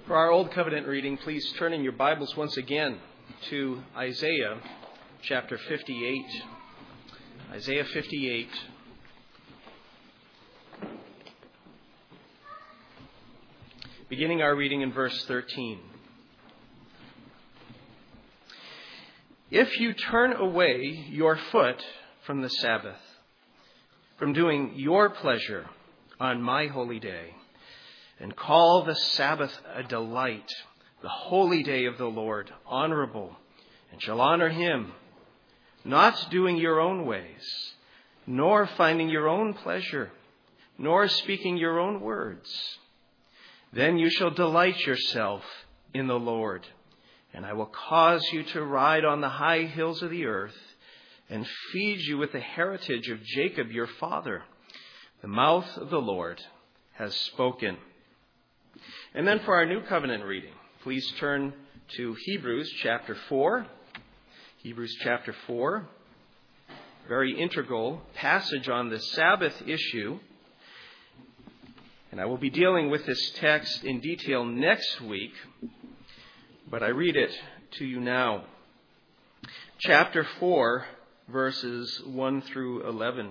For our Old Covenant reading, please turn in your Bibles once again to Isaiah chapter 58. Isaiah 58. Beginning our reading in verse 13. If you turn away your foot from the Sabbath, from doing your pleasure on my holy day, and call the Sabbath a delight, the holy day of the Lord honorable, and shall honor him, not doing your own ways, nor finding your own pleasure, nor speaking your own words, then you shall delight yourself in the Lord, and I will cause you to ride on the high hills of the earth, and feed you with the heritage of Jacob your father. The mouth of the Lord has spoken. And then for our New Covenant reading, please turn to Hebrews chapter 4. Hebrews chapter 4, very integral passage on the Sabbath issue. And I will be dealing with this text in detail next week, but I read it to you now. Chapter 4, verses 1 through 11.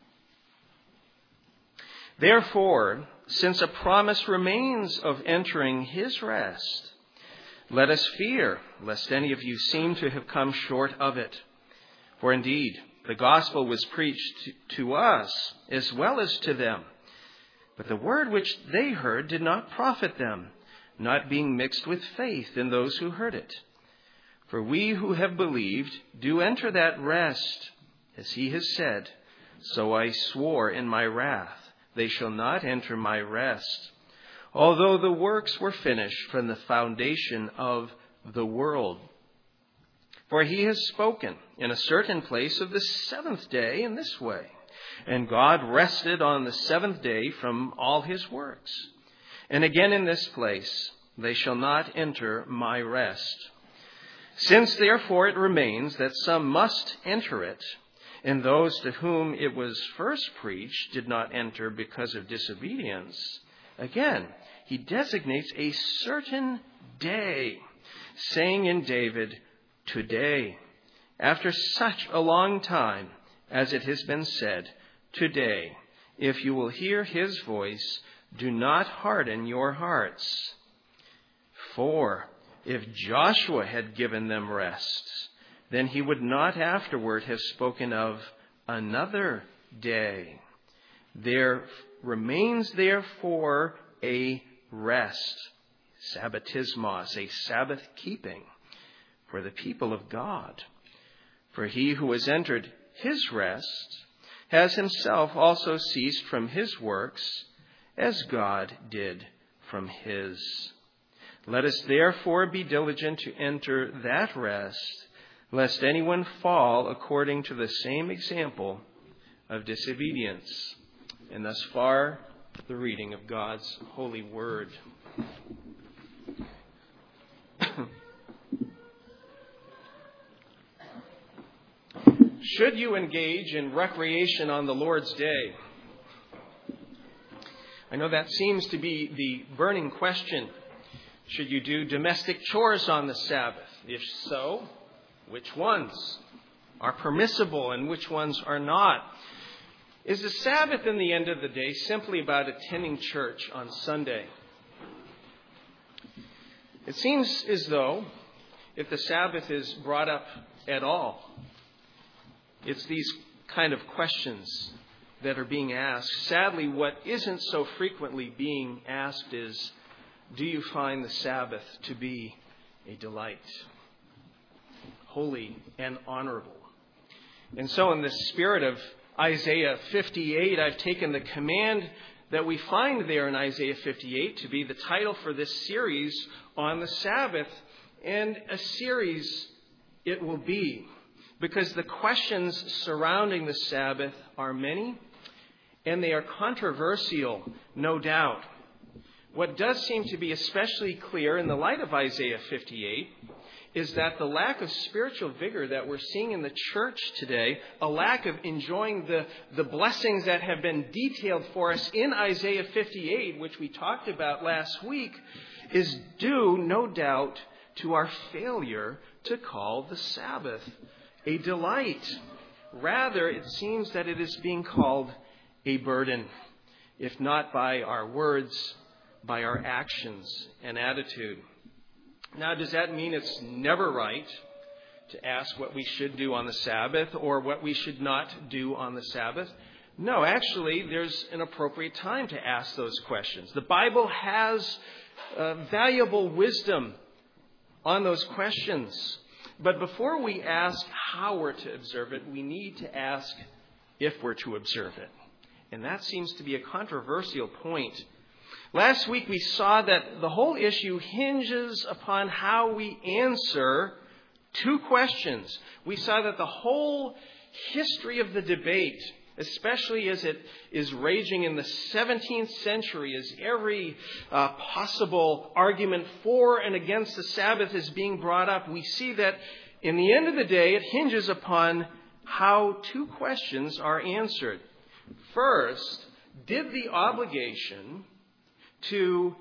Therefore, since a promise remains of entering his rest, let us fear lest any of you seem to have come short of it. For indeed, the gospel was preached to us as well as to them. But the word which they heard did not profit them, not being mixed with faith in those who heard it. For we who have believed do enter that rest, as he has said, so I swore in my wrath, they shall not enter my rest, although the works were finished from the foundation of the world. For he has spoken in a certain place of the seventh day in this way, and God rested on the seventh day from all his works. And again in this place, they shall not enter my rest. Since therefore it remains that some must enter it, and those to whom it was first preached did not enter because of disobedience, again, he designates a certain day, saying in David, today, after such a long time, as it has been said, today, if you will hear his voice, do not harden your hearts. For if Joshua had given them rest, then he would not afterward have spoken of another day. There remains therefore a rest, sabbatismos, a Sabbath keeping for the people of God. For he who has entered his rest has himself also ceased from his works, as God did from his. Let us therefore be diligent to enter that rest, lest anyone fall according to the same example of disobedience. And thus far, the reading of God's holy word. Should you engage in recreation on the Lord's Day? I know that seems to be the burning question. Should you do domestic chores on the Sabbath? If so, which ones are permissible and which ones are not? Is the Sabbath in the end of the day simply about attending church on Sunday? It seems as though if the Sabbath is brought up at all, it's these kind of questions that are being asked. Sadly, what isn't so frequently being asked is, do you find the Sabbath to be a delight? Holy and honorable. And so in the spirit of Isaiah 58, I've taken the command that we find there in Isaiah 58 to be the title for this series on the Sabbath. And a series it will be, because the questions surrounding the Sabbath are many, and they are controversial, no doubt. What does seem to be especially clear in the light of Isaiah 58 is that the lack of spiritual vigor that we're seeing in the church today, a lack of enjoying the blessings that have been detailed for us in Isaiah 58, which we talked about last week, is due, no doubt, to our failure to call the Sabbath a delight. Rather, it seems that it is being called a burden, if not by our words, by our actions and attitude. Now, does that mean it's never right to ask what we should do on the Sabbath or what we should not do on the Sabbath? No, actually, there's an appropriate time to ask those questions. The Bible has valuable wisdom on those questions. But before we ask how we're to observe it, we need to ask if we're to observe it. And that seems to be a controversial point. Last week we saw that the whole issue hinges upon how we answer two questions. We saw that the whole history of the debate, especially as it is raging in the 17th century, as every possible argument for and against the Sabbath is being brought up, we see that in the end of the day, it hinges upon how two questions are answered. First, did the obligation to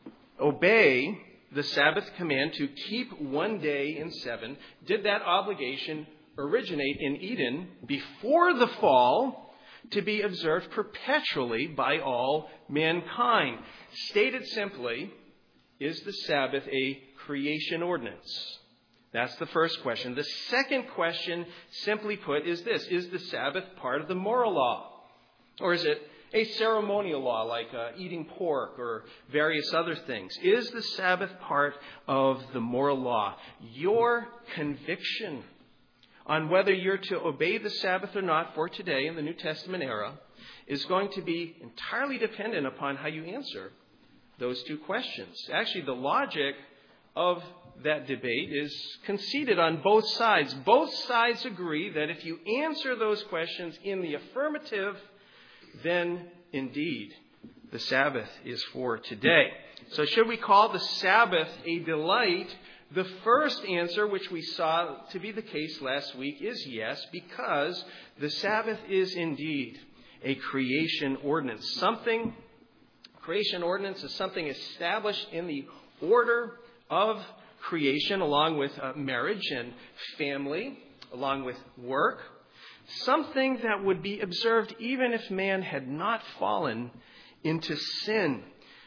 obey the Sabbath command to keep one day in 7, did that obligation originate in Eden before the fall to be observed perpetually by all mankind? Stated simply, is the Sabbath a creation ordinance? That's the first question. The second question, simply put, is this: is the Sabbath part of the moral law? Or is it a ceremonial law like eating pork or various other things? Is the Sabbath part of the moral law? Your conviction on whether you're to obey the Sabbath or not for today in the New Testament era is going to be entirely dependent upon how you answer those two questions. Actually, the logic of that debate is conceded on both sides. Both sides agree that if you answer those questions in the affirmative, then indeed the Sabbath is for today. So should we call the Sabbath a delight? The first answer, which we saw to be the case last week, is yes, because the Sabbath is indeed a creation ordinance. Creation ordinance is something established in the order of creation, along with marriage and family, along with work. Something that would be observed even if man had not fallen into sin.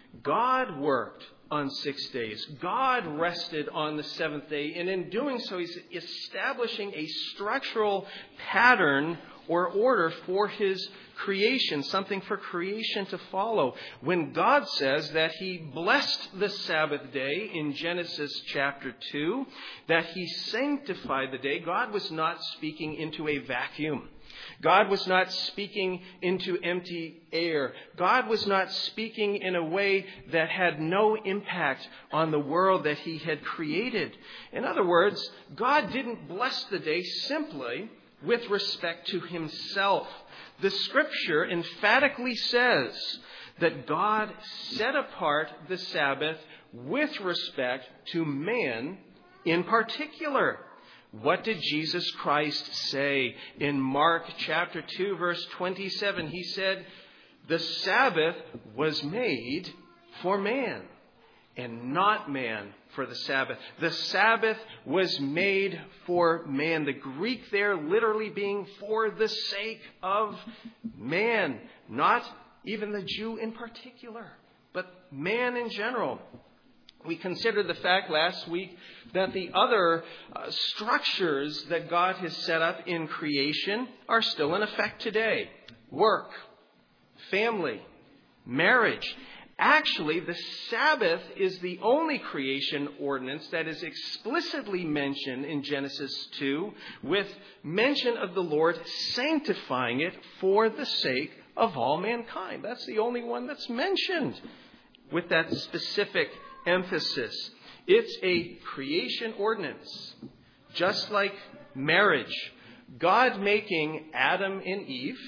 God worked on 6 days. God rested on the seventh day. And in doing so, he's establishing a structural pattern or order for his creation, something for creation to follow. When God says that he blessed the Sabbath day in Genesis chapter 2, that he sanctified the day, God was not speaking into a vacuum. God was not speaking into empty air. God was not speaking in a way that had no impact on the world that he had created. In other words, God didn't bless the day simply with respect to himself. The Scripture emphatically says that God set apart the Sabbath with respect to man in particular. What did Jesus Christ say in Mark chapter 2, verse 27? He said, the Sabbath was made for man, and not man for the Sabbath. The Sabbath was made for man. The Greek there literally being for the sake of man. Not even the Jew in particular, but man in general. We considered the fact last week that the other structures that God has set up in creation are still in effect today. Work, family, marriage. Actually, the Sabbath is the only creation ordinance that is explicitly mentioned in Genesis 2, with mention of the Lord sanctifying it for the sake of all mankind. That's the only one that's mentioned with that specific emphasis. It's a creation ordinance, just like marriage. God making Adam and Eve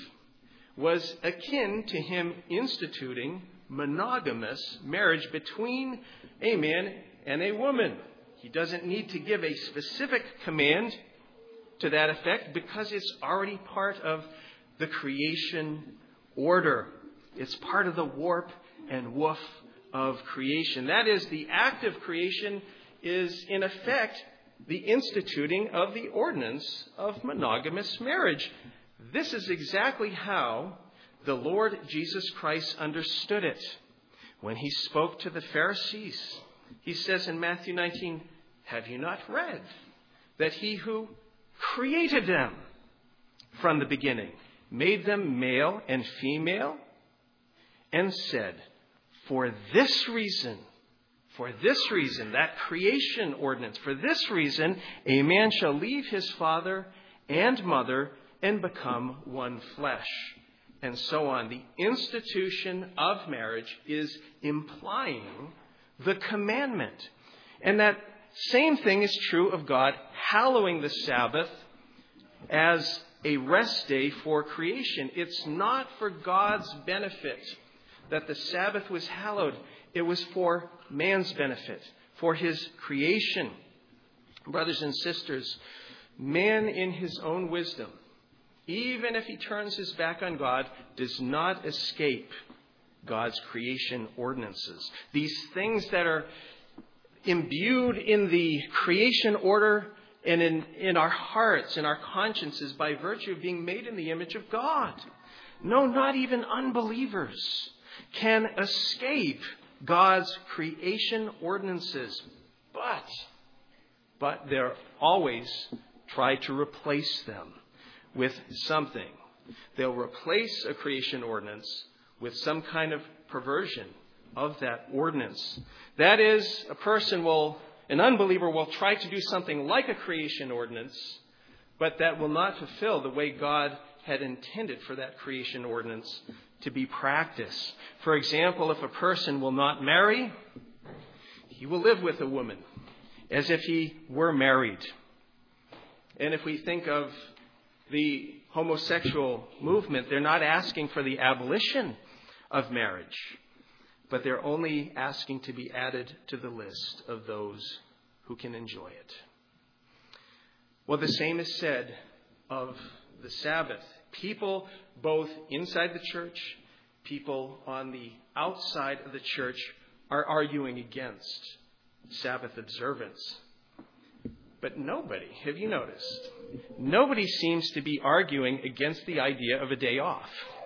was akin to him instituting monogamous marriage between a man and a woman. He doesn't need to give a specific command to that effect because it's already part of the creation order. It's part of the warp and woof of creation. That is, the act of creation is, in effect, the instituting of the ordinance of monogamous marriage. This is exactly how the Lord Jesus Christ understood it. When he spoke to the Pharisees, he says in Matthew 19, "Have you not read that he who created them from the beginning made them male and female, and said, for this reason, that creation ordinance, for this reason, a man shall leave his father and mother and become one flesh," and so on. The institution of marriage is implying the commandment. And that same thing is true of God hallowing the Sabbath as a rest day for creation. It's not for God's benefit that the Sabbath was hallowed. It was for man's benefit, for his creation. Brothers and sisters, man in his own wisdom, even if he turns his back on God, does not escape God's creation ordinances. These things that are imbued in the creation order and in our hearts, in our consciences, by virtue of being made in the image of God. No, not even unbelievers can escape God's creation ordinances. But they're always try to replace them with something. They'll replace a creation ordinance with some kind of perversion of that ordinance. That is, an unbeliever will try to do something like a creation ordinance, but that will not fulfill the way God had intended for that creation ordinance to be practiced. For example, if a person will not marry, he will live with a woman as if he were married. And if we think of the homosexual movement, they're not asking for the abolition of marriage, but they're only asking to be added to the list of those who can enjoy it. Well, the same is said of the Sabbath. People both inside the church, people on the outside of the church are arguing against Sabbath observance. But nobody, have you noticed? Nobody seems to be arguing against the idea of a day off.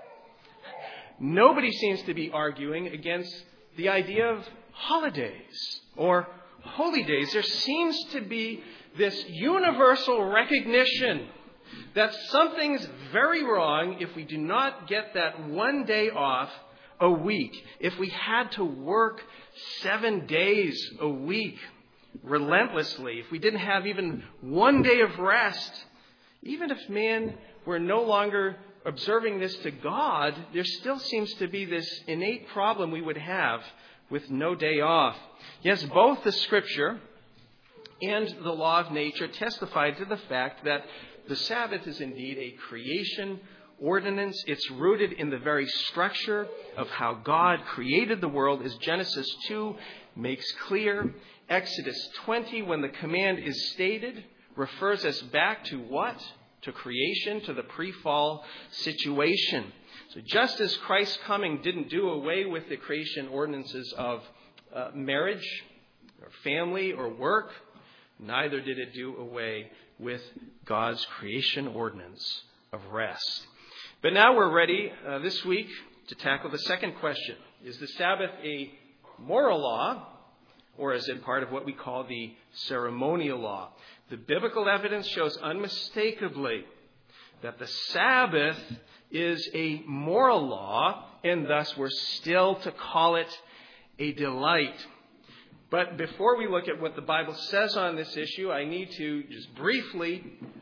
Nobody seems to be arguing against the idea of holidays or holy days. There seems to be this universal recognition that something's very wrong if we do not get that one day off a week. If we had to work 7 days a week relentlessly, if we didn't have even one day of rest, even if man were no longer observing this to God, there still seems to be this innate problem we would have with no day off. Yes, both the Scripture and the law of nature testify to the fact that the Sabbath is indeed a creation ordinance. It's rooted in the very structure of how God created the world, as Genesis 2 makes clear. Exodus 20, when the command is stated, refers us back to what? To creation, to the pre-fall situation. So just as Christ's coming didn't do away with the creation ordinances of marriage or family or work, neither did it do away with God's creation ordinance of rest. But now we're ready this week to tackle the second question. Is the Sabbath a moral law, or is it part of what we call the ceremonial law? The biblical evidence shows unmistakably that the Sabbath is a moral law, and thus we're still to call it a delight. But before we look at what the Bible says on this issue, I need to just briefly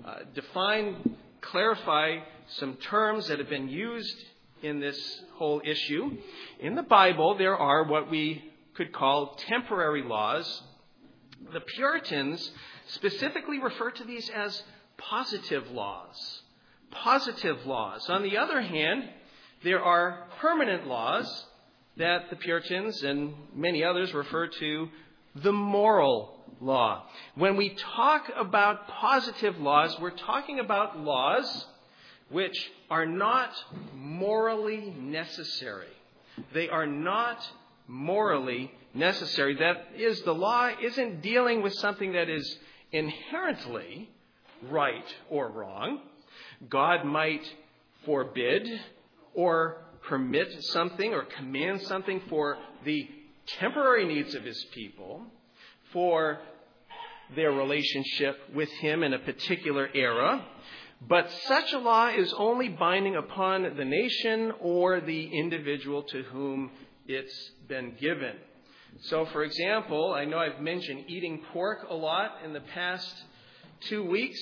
clarify some terms that have been used in this whole issue. In the Bible, there are what we could call temporary laws. The Puritans specifically refer to these as positive laws. Positive laws. On the other hand, there are permanent laws that the Puritans and many others refer to the moral law. When we talk about positive laws, we're talking about laws which are not morally necessary. They are not morally necessary. That is, the law isn't dealing with something that is inherently right or wrong. God might forbid or permit something or command something for the temporary needs of his people, for their relationship with him in a particular era. But such a law is only binding upon the nation or the individual to whom it's been given. So, for example, I know I've mentioned eating pork a lot in the past 2 weeks.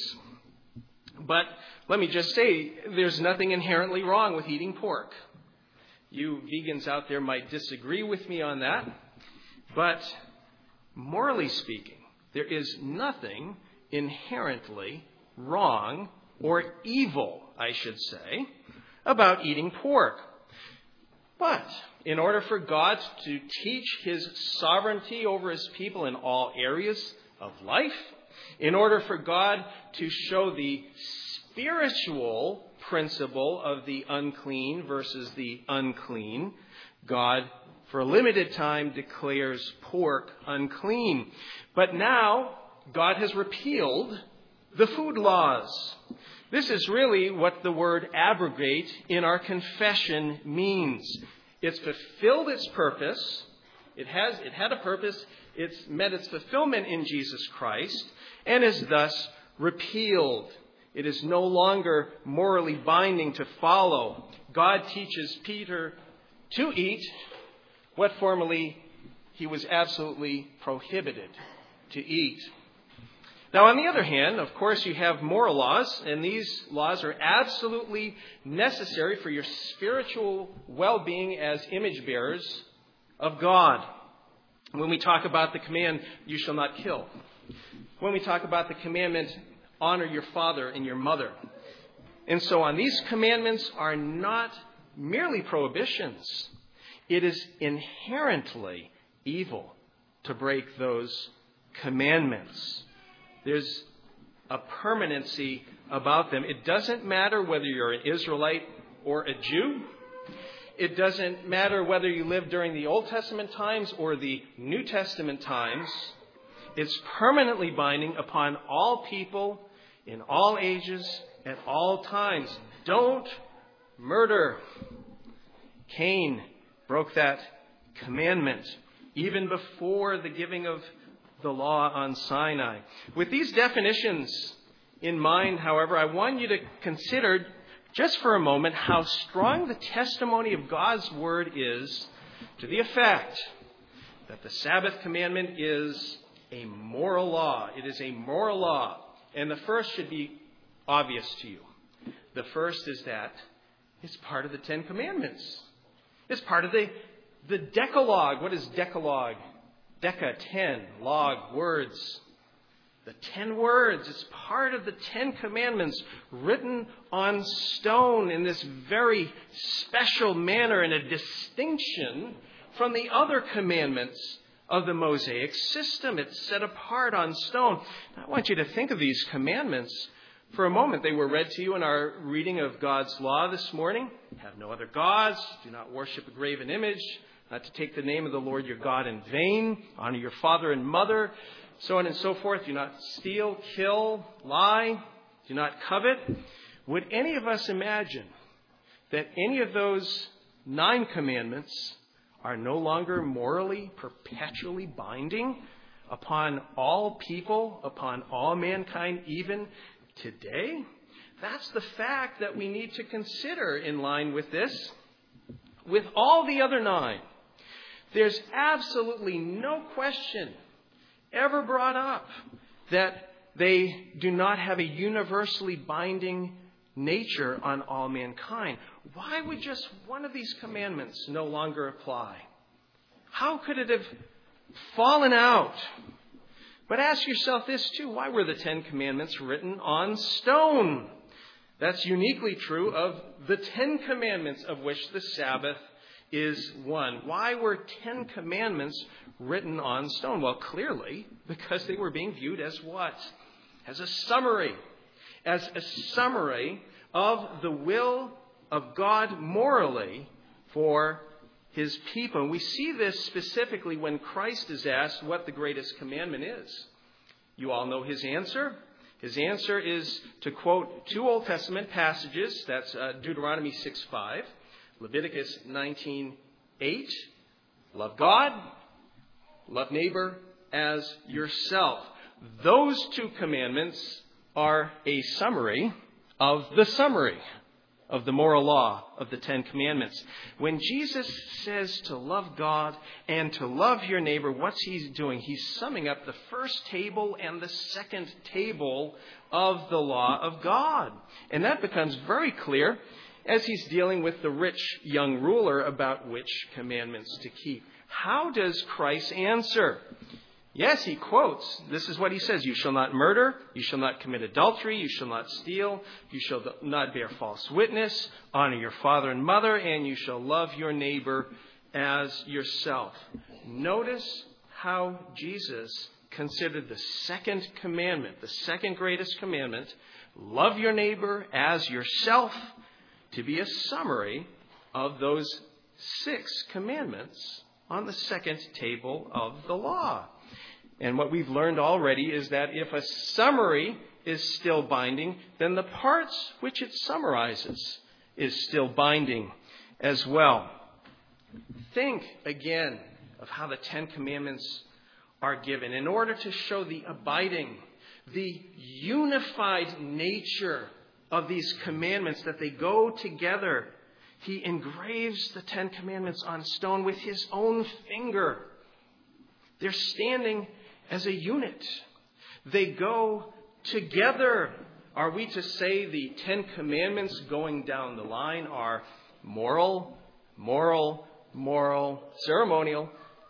But let me just say, there's nothing inherently wrong with eating pork. You vegans out there might disagree with me on that. But morally speaking, there is nothing inherently wrong or evil, I should say, about eating pork. But in order for God to teach his sovereignty over his people in all areas of life, in order for God to show the spiritual principle of the unclean versus the unclean, God, for a limited time, declares pork unclean. But now, God has repealed the food laws. This is really what the word abrogate in our confession means. It's fulfilled its purpose. It had a purpose. It's met its fulfillment in Jesus Christ and is thus repealed. It is no longer morally binding to follow. God teaches Peter to eat what formerly he was absolutely prohibited to eat. Now, on the other hand, of course, you have moral laws, and these laws are absolutely necessary for your spiritual well-being as image bearers of God. When we talk about the command, you shall not kill. When we talk about the commandment, honor your father and your mother. And so on. These commandments are not merely prohibitions. It is inherently evil to break those commandments. There's a permanency about them. It doesn't matter whether you're an Israelite or a Jew. It doesn't matter whether you live during the Old Testament times or the New Testament times. It's permanently binding upon all people in all ages at all times. Don't murder. Cain broke that commandment even before the giving of the law on Sinai. With these definitions in mind, however, I want you to consider just for a moment how strong the testimony of God's word is to the effect that the Sabbath commandment is a moral law. It is a moral law. And the first should be obvious to you. The first is that it's part of the Ten Commandments. It's part of the Decalogue. What is Decalogue? Deca, 10, log, words. The 10 words. It's part of the 10 Commandments written on stone in this very special manner and a distinction from the other commandments of the Mosaic system. It's set apart on stone. I want you to think of these commandments for a moment. They were read to you in our reading of God's law this morning. Have no other gods. Do not worship a graven image. Not to take the name of the Lord your God in vain. Honor your father and mother. So on and so forth. Do not steal, kill, lie. Do not covet. Would any of us imagine that any of those 9 commandments are no longer morally, perpetually binding upon all people, upon all mankind, even today? That's the fact that we need to consider in line with this. With all the other 9, there's absolutely no question ever brought up that they do not have a universally binding nature on all mankind. Why would just one of these commandments no longer apply? How could it have fallen out? But ask yourself this too. Why were the 10 Commandments written on stone? That's uniquely true of the 10 Commandments, of which the Sabbath is one. Why were 10 commandments written on stone? Well, clearly, because they were being viewed as what? As a summary. As a summary of the will of God morally for his people. And we see this specifically when Christ is asked what the greatest commandment is. You all know his answer. His answer is to quote 2 Old Testament passages. That's Deuteronomy 6:5, Leviticus 19:8. Love God, love neighbor as yourself. Those 2 commandments are a summary of the moral law of the 10 commandments. When Jesus says to love God and to love your neighbor, what's he doing? He's summing up the first table and the second table of the law of God. And that becomes very clear as he's dealing with the rich young ruler about which commandments to keep. How does Christ answer? Yes, he quotes. This is what he says. You shall not murder. You shall not commit adultery. You shall not steal. You shall not bear false witness. Honor your father and mother. And you shall love your neighbor as yourself. Notice how Jesus considered the second commandment, the second greatest commandment, love your neighbor as yourself, to be a summary of those 6 commandments on the second table of the law. And what we've learned already is that if a summary is still binding, then the parts which it summarizes is still binding as well. Think again of how the 10 commandments are given in order to show the abiding, the unified nature of these commandments, that they go together. He engraves the 10 commandments on stone with his own finger. They're standing as a unit. They go together. Are we to say the 10 commandments going down the line are moral, ceremonial,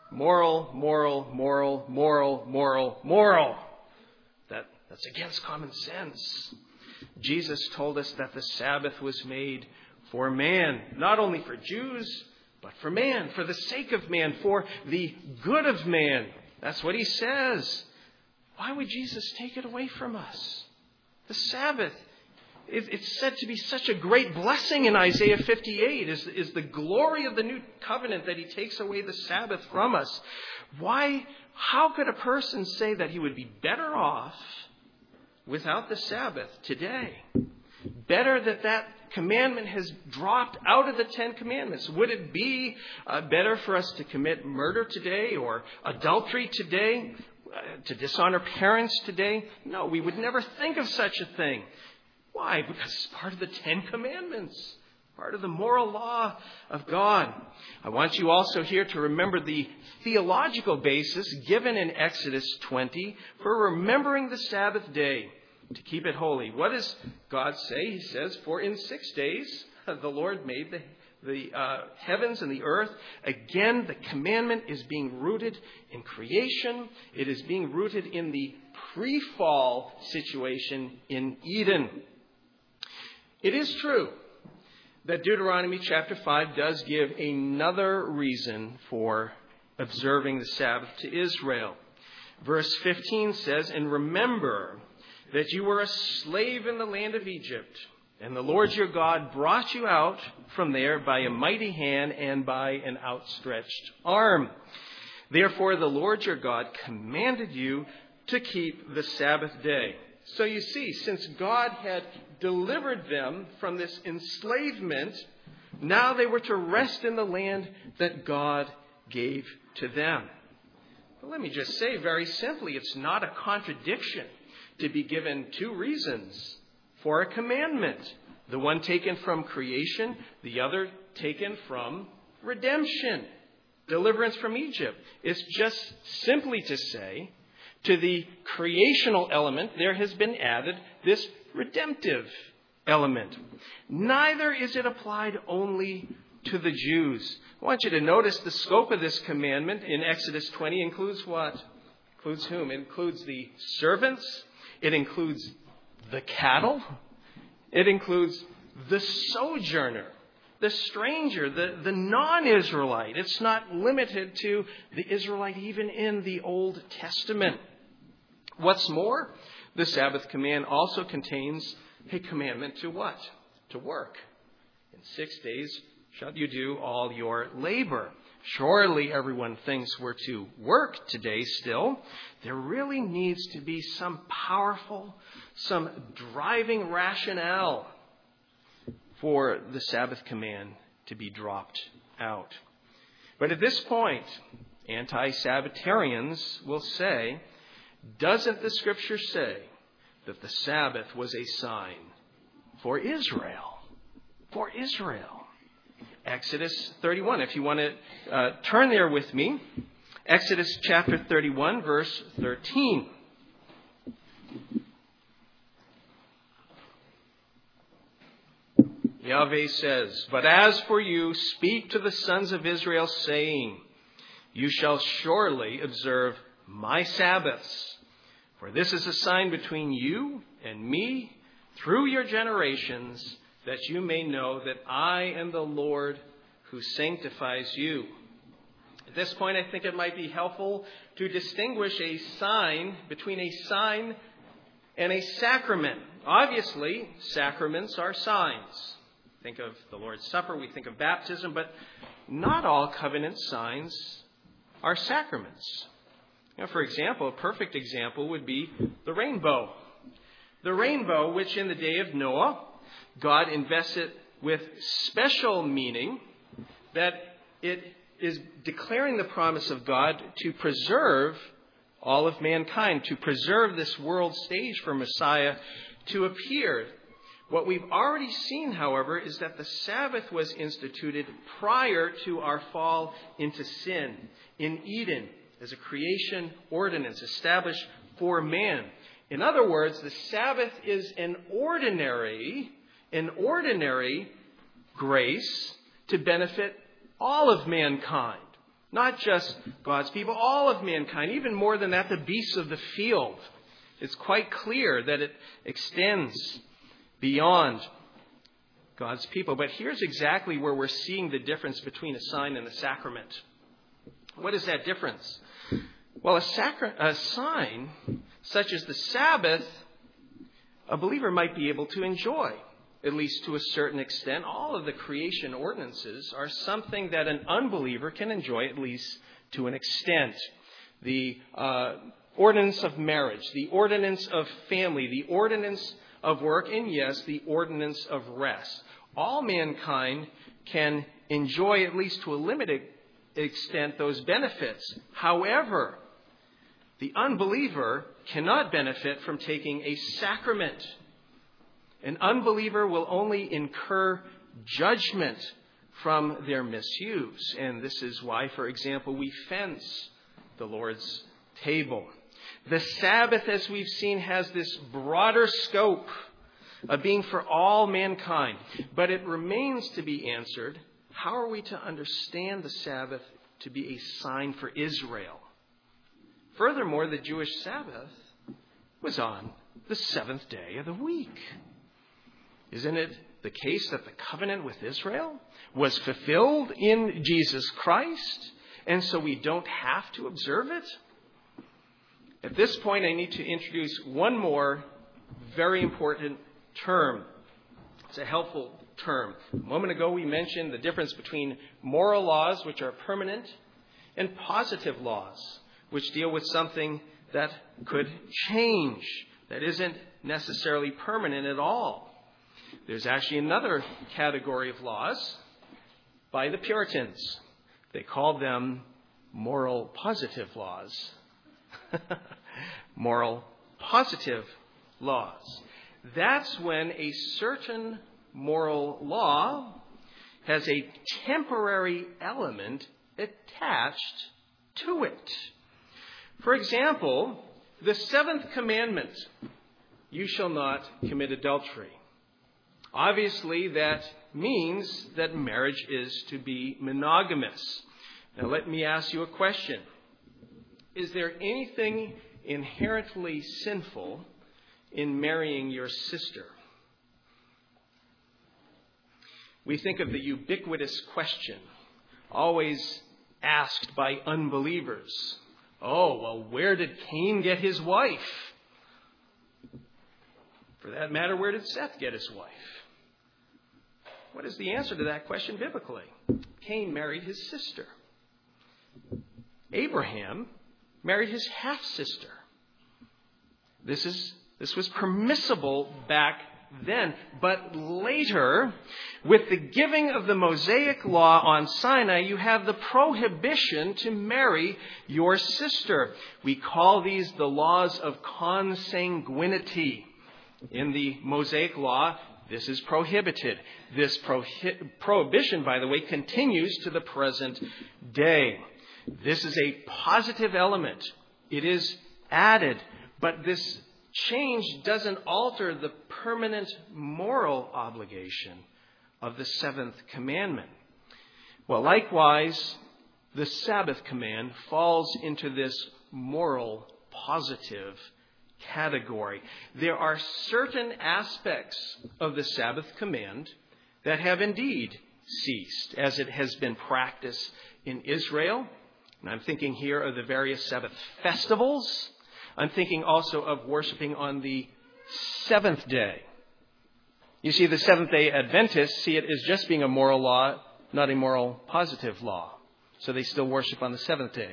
moral? That's against common sense. Jesus told us that the Sabbath was made for man, not only for Jews, but for man, for the sake of man, for the good of man. That's what he says. Why would Jesus take it away from us? The Sabbath, it's said to be such a great blessing in Isaiah 58, is the glory of the new covenant that he takes away the Sabbath from us. Why? How could a person say that he would be better off without the Sabbath today? Better that commandment has dropped out of the 10 commandments. Would it be better for us to commit murder today or adultery today, to dishonor parents today? No, we would never think of such a thing. Why? Because it's part of the 10 commandments, part of the moral law of God. I want you also here to remember the theological basis given in Exodus 20 for remembering the Sabbath day, to keep it holy. What does God say? He says, for in 6 days the Lord made the heavens and the earth. Again, the commandment is being rooted in creation. It is being rooted in the pre-fall situation in Eden. It is true that Deuteronomy chapter 5 does give another reason for observing the Sabbath to Israel. Verse 15 says, and remember that you were a slave in the land of Egypt, and the Lord your God brought you out from there by a mighty hand and by an outstretched arm. Therefore, the Lord your God commanded you to keep the Sabbath day. So you see, since God had delivered them from this enslavement, now they were to rest in the land that God gave to them. But let me just say very simply, it's not a contradiction to be given 2 reasons for a commandment. The one taken from creation, the other taken from redemption, deliverance from Egypt. It's just simply to say, to the creational element, there has been added this redemptive element. Neither is it applied only to the Jews. I want you to notice the scope of this commandment in Exodus 20 includes what? Includes whom? It includes the servants. It includes the cattle. It includes the sojourner. the stranger, the non-Israelite. It's not limited to the Israelite even in the Old Testament. What's more, the Sabbath command also contains a commandment to what? To work. In 6 days shall you do all your labor. Surely everyone thinks we're to work today still. There really needs to be some powerful, some driving rationale for the Sabbath command to be dropped out. But at this point, anti-Sabbatarians will say, doesn't the Scripture say that the Sabbath was a sign for Israel? For Israel. Exodus 31, if you want to turn there with me. Exodus chapter 31, verse 13. Yahweh says, "But as for you, speak to the sons of Israel, saying, you shall surely observe my Sabbaths. For this is a sign between you and me through your generations, that you may know that I am the Lord who sanctifies you." At this point, I think it might be helpful to distinguish a sign between a sign and a sacrament. Obviously, sacraments are signs. Think of the Lord's Supper, we think of baptism, but not all covenant signs are sacraments. For example, a perfect example would be the rainbow. The rainbow, which in the day of Noah, God invested with special meaning, that it is declaring the promise of God to preserve all of mankind, to preserve this world stage for Messiah to appear. What we've already seen, however, is that the Sabbath was instituted prior to our fall into sin in Eden as a creation ordinance established for man. In other words, the Sabbath is an ordinary grace to benefit all of mankind. Not just God's people, all of mankind. Even more than that, the beasts of the field. It's quite clear that it extends beyond God's people. But here's exactly where we're seeing the difference between a sign and a sacrament. What is that difference? Well, a sign, such as the Sabbath, a believer might be able to enjoy, at least to a certain extent. All of the creation ordinances are something that an unbeliever can enjoy, at least to an extent. The ordinance of marriage, the ordinance of family, the ordinance of work, and yes, the ordinance of rest. All mankind can enjoy, at least to a limited extent, those benefits. However, the unbeliever cannot benefit from taking a sacrament. An unbeliever will only incur judgment from their misuse. And this is why, for example, we fence the Lord's table. The Sabbath, as we've seen, has this broader scope of being for all mankind. But it remains to be answered, how are we to understand the Sabbath to be a sign for Israel? Furthermore, the Jewish Sabbath was on the seventh day of the week. Isn't it the case that the covenant with Israel was fulfilled in Jesus Christ, and so we don't have to observe it? At this point, I need to introduce one more very important term. It's a helpful term. A moment ago, we mentioned the difference between moral laws, which are permanent, and positive laws, which deal with something that could change, that isn't necessarily permanent at all. There's actually another category of laws by the Puritans. They called them moral positive laws. Moral positive laws. That's when a certain moral law has a temporary element attached to it. For example, the seventh commandment, you shall not commit adultery. Obviously, that means that marriage is to be monogamous. Now, let me ask you a question. Is there anything inherently sinful in marrying your sister? We think of the ubiquitous question, always asked by unbelievers. Oh, well, where did Cain get his wife? For that matter, where did Seth get his wife? What is the answer to that question biblically? Cain married his sister. Abraham married his half-sister. This was permissible back then. But later, with the giving of the Mosaic law on Sinai, you have the prohibition to marry your sister. We call these the laws of consanguinity. In the Mosaic law, this is prohibited. This prohibition, by the way, continues to the present day. This is a positive element. It is added, but this change doesn't alter the permanent moral obligation of the seventh commandment. Well, likewise, the Sabbath command falls into this moral positive category. There are certain aspects of the Sabbath command that have indeed ceased, as it has been practiced in Israel. And I'm thinking here of the various Sabbath festivals. I'm thinking also of worshiping on the seventh day. You see, the Seventh-day Adventists see it as just being a moral law, not a moral positive law. So they still worship on the seventh day.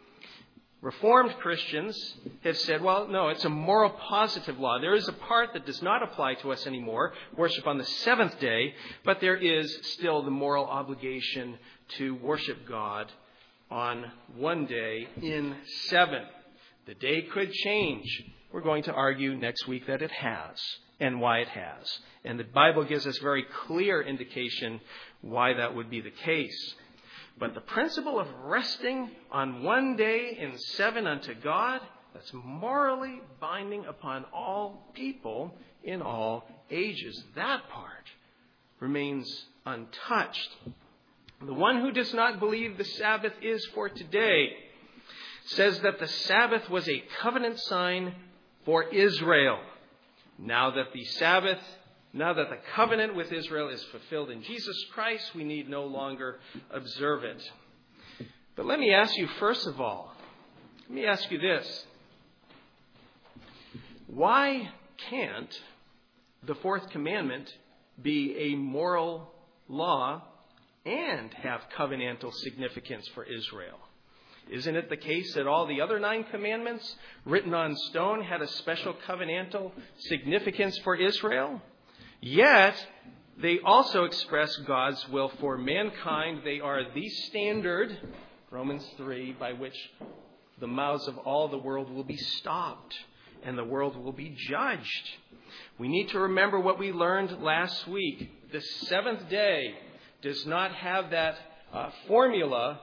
Reformed Christians have said, well, no, it's a moral positive law. There is a part that does not apply to us anymore, worship on the seventh day, but there is still the moral obligation to worship God on one day in seven. The day could change. We're going to argue next week that it has and why it has. And the Bible gives us very clear indication why that would be the case. But the principle of resting on one day in seven unto God, that's morally binding upon all people in all ages. That part remains untouched. The one who does not believe the Sabbath is for today says that the Sabbath was a covenant sign for Israel. Now that the covenant with Israel is fulfilled in Jesus Christ, we need no longer observe it. But let me ask you, first of all, this. Why can't the fourth commandment be a moral law and have covenantal significance for Israel? Isn't it the case that all the other 9 commandments written on stone had a special covenantal significance for Israel? Yet, they also express God's will for mankind. They are the standard, Romans 3, by which the mouths of all the world will be stopped and the world will be judged. We need to remember what we learned last week. The seventh day does not have that formula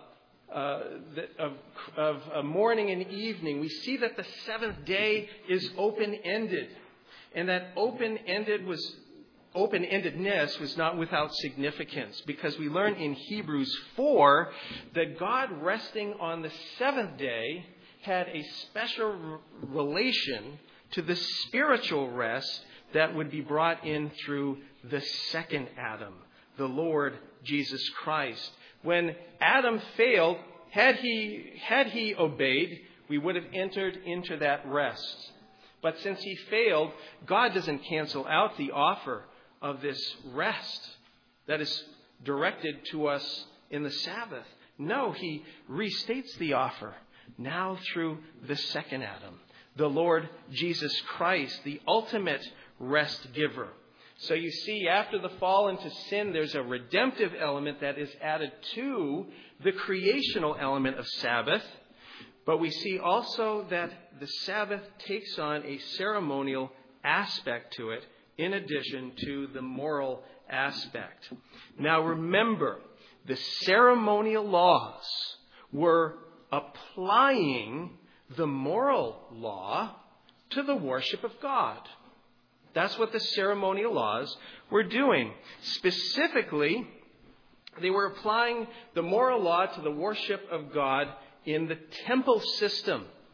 of a morning and evening. We see that the seventh day is open-ended. And that open-endedness was not without significance, because we learn in Hebrews 4 that God resting on the seventh day had a special relation to the spiritual rest that would be brought in through the second Adam, the Lord Jesus Christ. When Adam failed, had he obeyed, we would have entered into that rest. But since he failed, God doesn't cancel out the offer of this rest that is directed to us in the Sabbath. No, he restates the offer now through the second Adam, the Lord Jesus Christ, the ultimate rest giver. So you see, after the fall into sin, there's a redemptive element that is added to the creational element of Sabbath. But we see also that the Sabbath takes on a ceremonial aspect to it, in addition to the moral aspect. Now remember, the ceremonial laws were applying the moral law to the worship of God. That's what the ceremonial laws were doing. Specifically, they were applying the moral law to the worship of God in the temple system.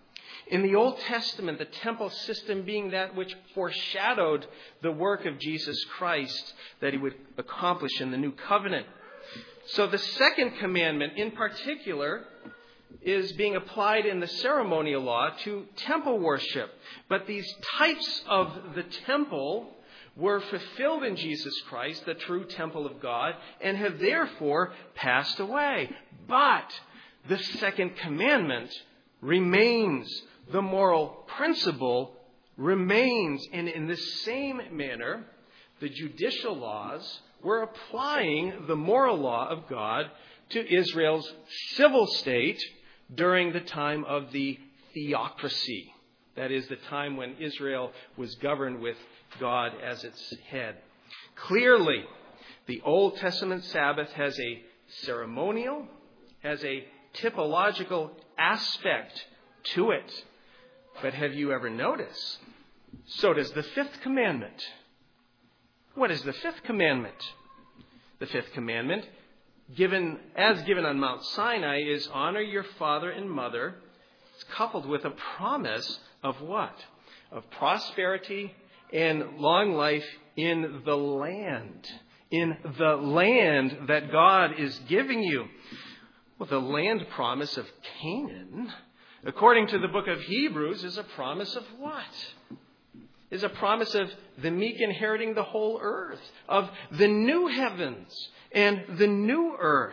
In the Old Testament, the temple system being that which foreshadowed the work of Jesus Christ that he would accomplish in the new covenant. So the second commandment in particular is being applied in the ceremonial law to temple worship. But these types of the temple were fulfilled in Jesus Christ, the true temple of God, and have therefore passed away. But the second commandment remains. The moral principle remains. And in the same manner, the judicial laws were applying the moral law of God to Israel's civil state during the time of the theocracy. That is, the time when Israel was governed with God as its head. Clearly, the Old Testament Sabbath has a ceremonial, has a typological aspect to it. But have you ever noticed? So does the fifth commandment. What is the fifth commandment? The fifth commandment, given on Mount Sinai, is honor your father and mother. It's coupled with a promise of what? Of prosperity and long life in the land. In the land that God is giving you. Well, the land promise of Canaan, according to the book of Hebrews, is a promise of what? Is a promise of the meek inheriting the whole earth, of the new heavens and the new earth.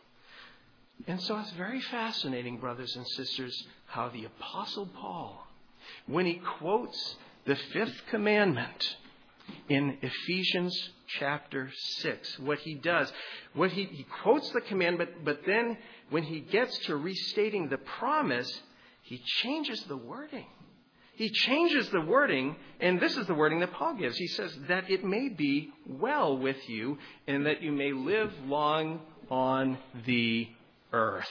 And so it's very fascinating, brothers and sisters, how the Apostle Paul, when he quotes the fifth commandment in Ephesians chapter 6, what he does, he quotes the commandment, but then when he gets to restating the promise, he changes the wording. He changes the wording, and this is the wording that Paul gives. He says, that it may be well with you, and that you may live long on the earth.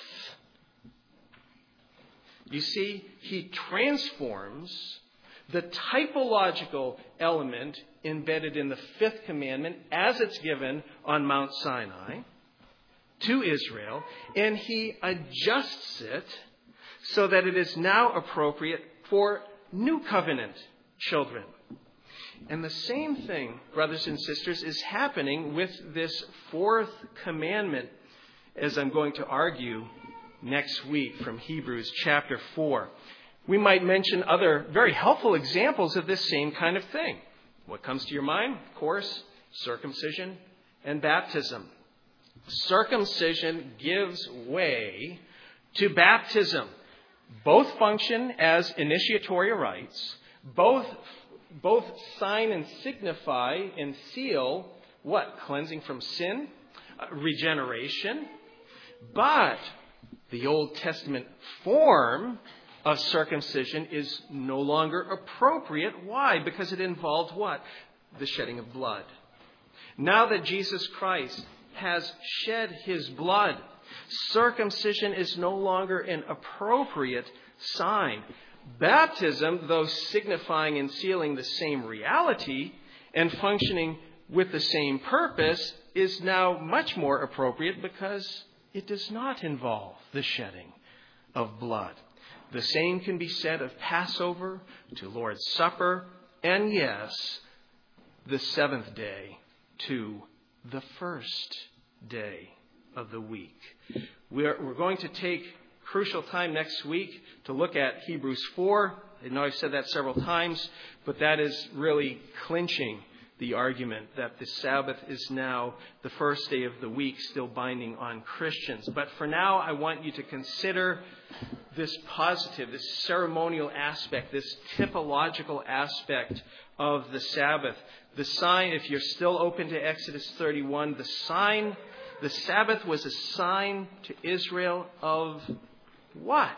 You see, he transforms the typological element embedded in the fifth commandment as it's given on Mount Sinai to Israel, and he adjusts it so that it is now appropriate for new covenant children. And the same thing, brothers and sisters, is happening with this fourth commandment, as I'm going to argue next week from Hebrews chapter 4. We might mention other very helpful examples of this same kind of thing. What comes to your mind? Of course, circumcision and baptism. Circumcision gives way to baptism. Both function as initiatory rites. Both sign and signify and seal what? Cleansing from sin, regeneration. But the Old Testament form of circumcision is no longer appropriate. Why? Because it involved what? The shedding of blood. Now that Jesus Christ has shed his blood, circumcision is no longer an appropriate sign. Baptism, though signifying and sealing the same reality and functioning with the same purpose, is now much more appropriate because it does not involve the shedding of blood. The same can be said of Passover, to Lord's Supper, and yes, the seventh day to the first day of the week. We're going to take crucial time next week to look at Hebrews 4. I know I've said that several times, but that is really clinching the argument that the Sabbath is now the first day of the week, still binding on Christians. But for now, I want you to consider this positive, this ceremonial aspect, this typological aspect of the Sabbath. The sign, if you're still open to Exodus 31, the Sabbath was a sign to Israel of what?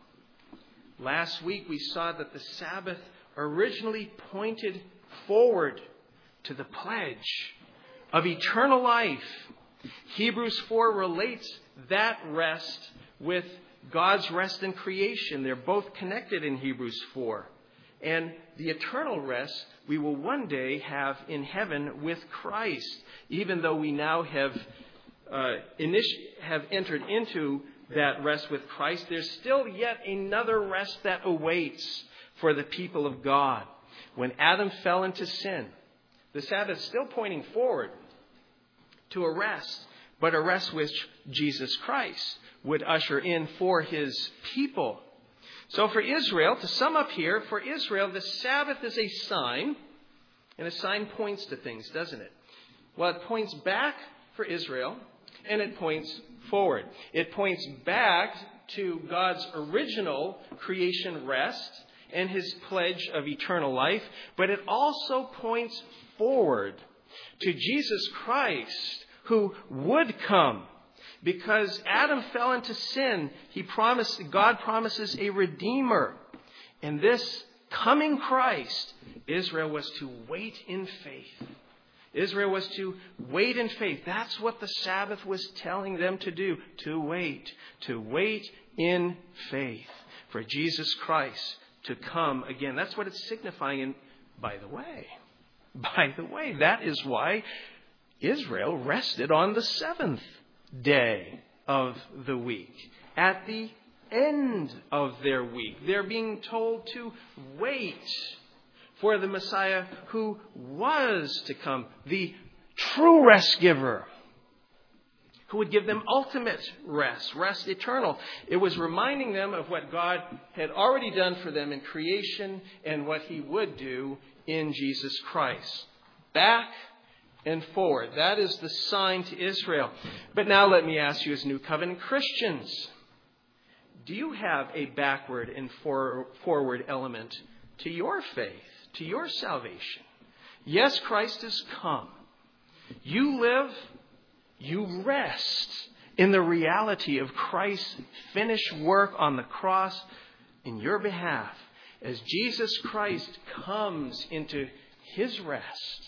Last week we saw that the Sabbath originally pointed forward to the pledge of eternal life. Hebrews 4 relates that rest with God's rest in creation. They're both connected in Hebrews 4. And the eternal rest we will one day have in heaven with Christ, even though we now have entered into that rest with Christ, there's still yet another rest that awaits for the people of God. When Adam fell into sin, the Sabbath is still pointing forward to a rest, but a rest which Jesus Christ would usher in for his people. So for Israel, to sum up here, for Israel, the Sabbath is a sign, and a sign points to things, doesn't it? Well, it points back for Israel, and it points forward. It points back to God's original creation rest and his pledge of eternal life, but it also points forward to Jesus Christ, who would come. Because Adam fell into sin, God promises a Redeemer. And this coming Christ, Israel was to wait in faith. Israel was to wait in faith. That's what the Sabbath was telling them to do, to wait in faith for Jesus Christ to come again. That's what it's signifying. And by the way, that is why Israel rested on the seventh day of the week. At the end of their week, they're being told to wait for the Messiah who was to come, the true rest giver, who would give them ultimate rest eternal. It was reminding them of what God had already done for them in creation and what he would do in Jesus Christ. Back and forward. That is the sign to Israel. But now let me ask you as New Covenant Christians, do you have a backward and forward element to your faith, to your salvation? Yes, Christ has come. You live, you rest in the reality of Christ's finished work on the cross in your behalf as Jesus Christ comes into his rest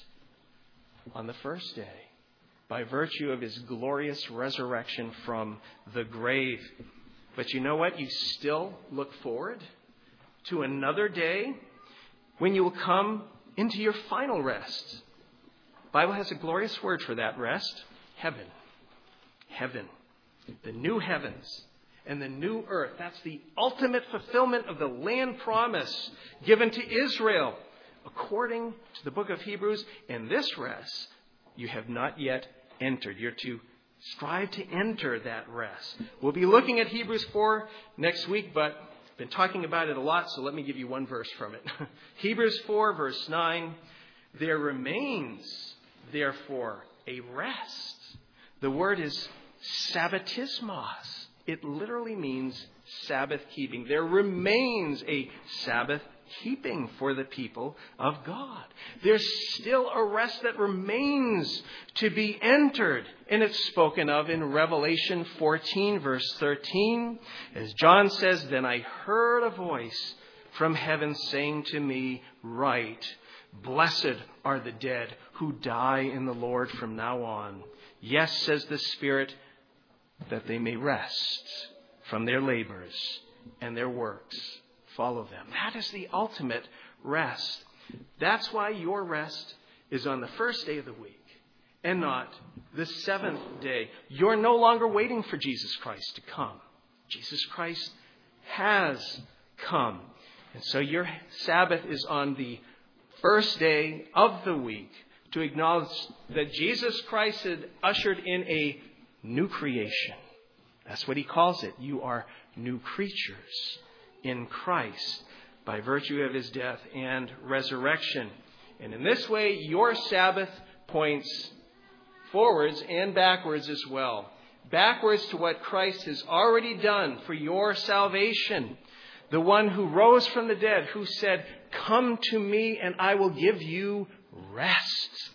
on the first day by virtue of his glorious resurrection from the grave. But you know what? You still look forward to another day when you will come into your final rest. The Bible has a glorious word for that rest. Heaven. Heaven. The new heavens and the new earth. That's the ultimate fulfillment of the land promise given to Israel according to the book of Hebrews. And this rest you have not yet entered. You're to strive to enter that rest. We'll be looking at Hebrews 4 next week, but I've been talking about it a lot, so let me give you one verse from it. Hebrews 4, verse 9. There remains, therefore, a rest. The word is sabbatismos. It literally means Sabbath keeping. There remains a Sabbath keeping for the people of God. There's still a rest that remains to be entered. And it's spoken of in Revelation 14, verse 13. As John says, "Then I heard a voice from heaven saying to me, write, blessed are the dead who die in the Lord from now on. Yes, says the Spirit, that they may rest from their labors and their works follow them." That is the ultimate rest. That's why your rest is on the first day of the week and not the seventh day. You're no longer waiting for Jesus Christ to come. Jesus Christ has come. And so your Sabbath is on the first day of the week to acknowledge that Jesus Christ had ushered in a new creation. That's what he calls it. You are new creatures in Christ by virtue of his death and resurrection. And in this way, your Sabbath points forwards and backwards as well. Backwards to what Christ has already done for your salvation. The one who rose from the dead, who said, "Come to me and I will give you rest."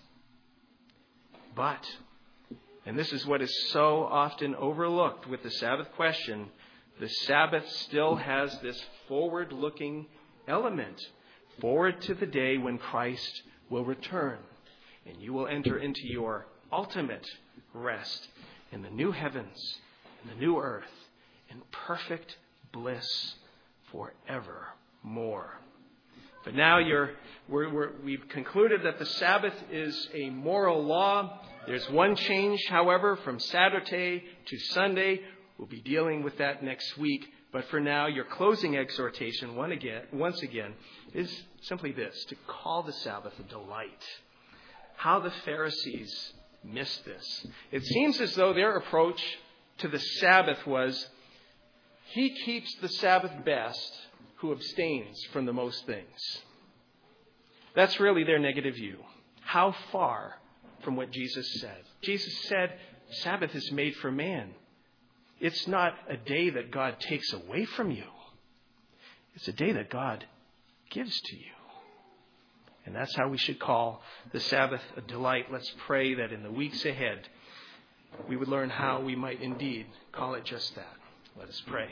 But, and this is what is so often overlooked with the Sabbath question, the Sabbath still has this forward-looking element. Forward to the day when Christ will return. And you will enter into your ultimate rest in the new heavens and the new earth in perfect bliss forevermore. But now we've concluded that the Sabbath is a moral law. There's one change, however, from Saturday to Sunday. We'll be dealing with that next week. But for now, your closing exhortation, once again, is simply this: to call the Sabbath a delight. How the Pharisees missed this. It seems as though their approach to the Sabbath was, he keeps the Sabbath best who abstains from the most things. That's really their negative view. How far from what Jesus said. Jesus said, Sabbath is made for man. It's not a day that God takes away from you. It's a day that God gives to you. And that's how we should call the Sabbath a delight. Let's pray that in the weeks ahead, we would learn how we might indeed call it just that. Let us pray.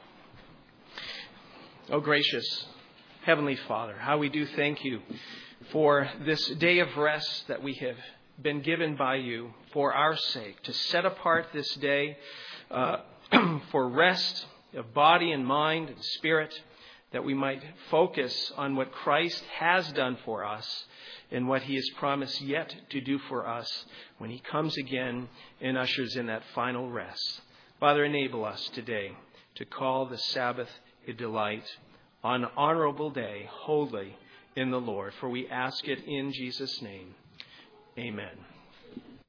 Oh, gracious Heavenly Father, how we do thank you for this day of rest that we have been given by you for our sake, to set apart this day for rest of body and mind and spirit, that we might focus on what Christ has done for us and what he has promised yet to do for us when he comes again and ushers in that final rest. Father, enable us today to call the Sabbath a delight, an honorable day, holy in the Lord. For we ask it in Jesus' name. Amen.